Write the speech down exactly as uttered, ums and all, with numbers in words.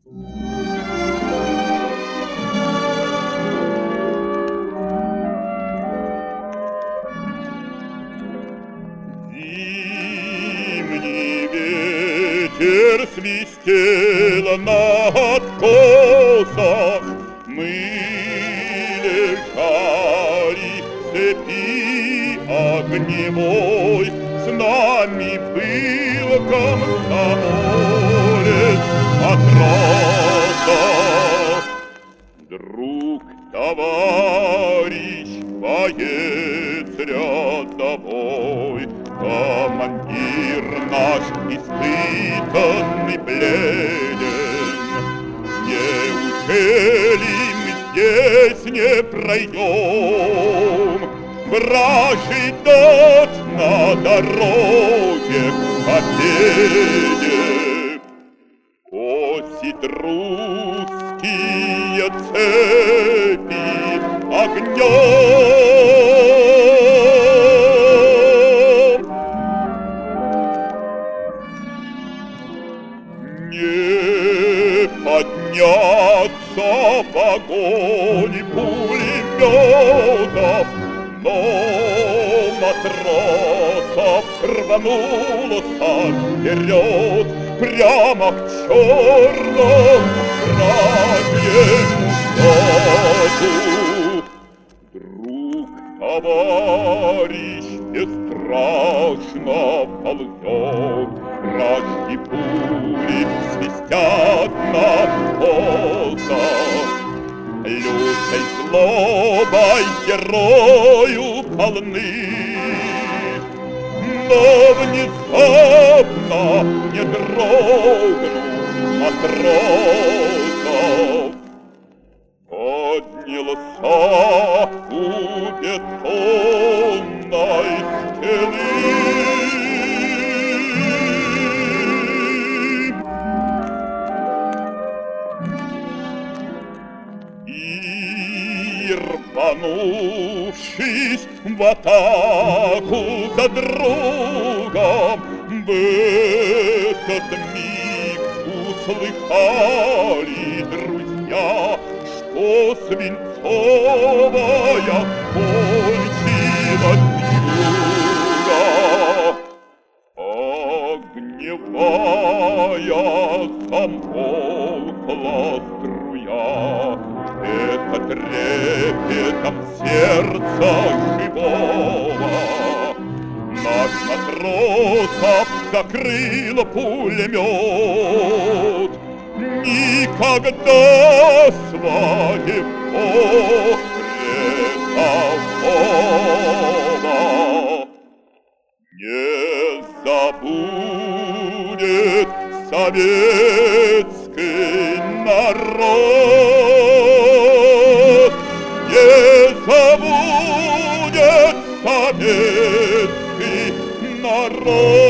Зимний ветер свистел на откосах, мы лежали в цепи огневой, с нами был комсомолец матросов. Друг, товарищ, боец рядовой, командир наш испытанный бледен. Неужели мы здесь не пройдем вражий дождь на дороге к победе? Косит русские цепи огнем. Не подняться в огонь пулеметов, но матросов рванулся вперед прямо к черному красному саду. Друг, товарищ, бесстрашно ползет, вражьи пули свистят на ползах. Лютой злобой герою полны, но внезапно не дрогнул матросов. Поднялся у бетонной стены и, рванувшись в атаку за другом, в этот миг услыхали друзья, что свинцовая кончилась юга. Огневая замолкла струя, это трепетом сердца живого. Наш матросов закрыл пулемет, никогда своего предкова не забудет советский народ, не забудет советский народ.